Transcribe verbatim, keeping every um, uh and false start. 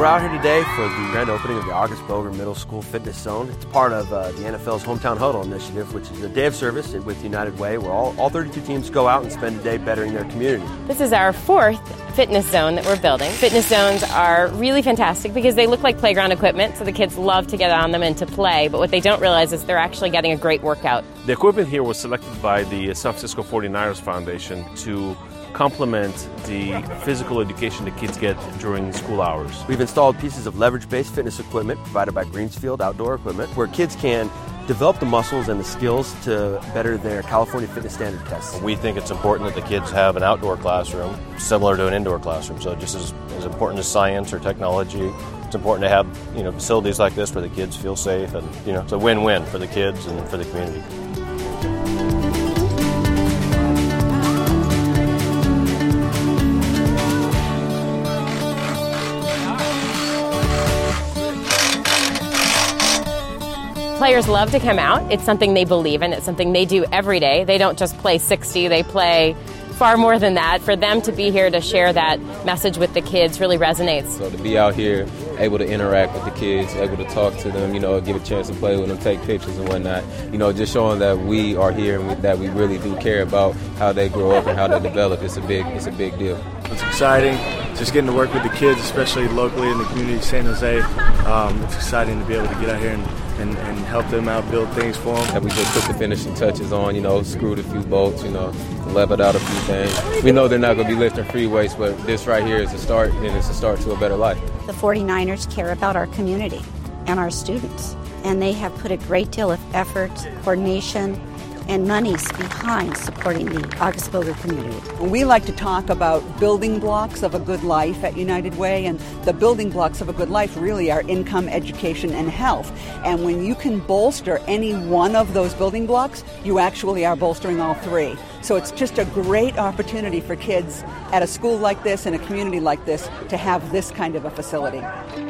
we're out here today for the grand opening of the August Boger Middle School Fitness Zone. It's part of uh, the N F L's Hometown Huddle initiative, which is a day of service with United Way, where all, all thirty-two teams go out and spend a day bettering their community. This is our fourth fitness zone that we're building. Fitness zones are really fantastic because they look like playground equipment, so the kids love to get on them and to play, but what they don't realize is they're actually getting a great workout. The equipment here was selected by the San Francisco forty-niners Foundation to complement the physical education the kids get during school hours. We've installed pieces of leverage-based fitness equipment provided by Greensfield Outdoor Equipment, where kids can develop the muscles and the skills to better their California Fitness Standard tests. We think it's important that the kids have an outdoor classroom similar to an indoor classroom. So just as, as important as science or technology, it's important to have, you know, facilities like this where the kids feel safe, and, you know, it's a win-win for the kids and for the community. Players love to come out. It's something they believe in. It's something they do every day. They don't just play sixty, they play far more than that. For them to be here to share that message with the kids really resonates. So to be out here, able to interact with the kids, able to talk to them, you know, give a chance to play with them, take pictures and whatnot, you know, just showing that we are here and we, that we really do care about how they grow up and how they develop. It's a big, it's a big deal. It's exciting, just getting to work with the kids, especially locally in the community of San Jose. Um, it's exciting to be able to get out here and And, and help them out, build things for them. That we just put the finishing touches on, you know, screwed a few bolts, you know, leveled out a few things. We know they're not going to be lifting free weights, but this right here is a start, and it's a start to a better life. The forty-niners care about our community and our students, and they have put a great deal of effort, coordination, and monies behind supporting the August Boger community. We like to talk about building blocks of a good life at United Way, and the building blocks of a good life really are income, education, and health. And when you can bolster any one of those building blocks, you actually are bolstering all three. So it's just a great opportunity for kids at a school like this, in a community like this, to have this kind of a facility.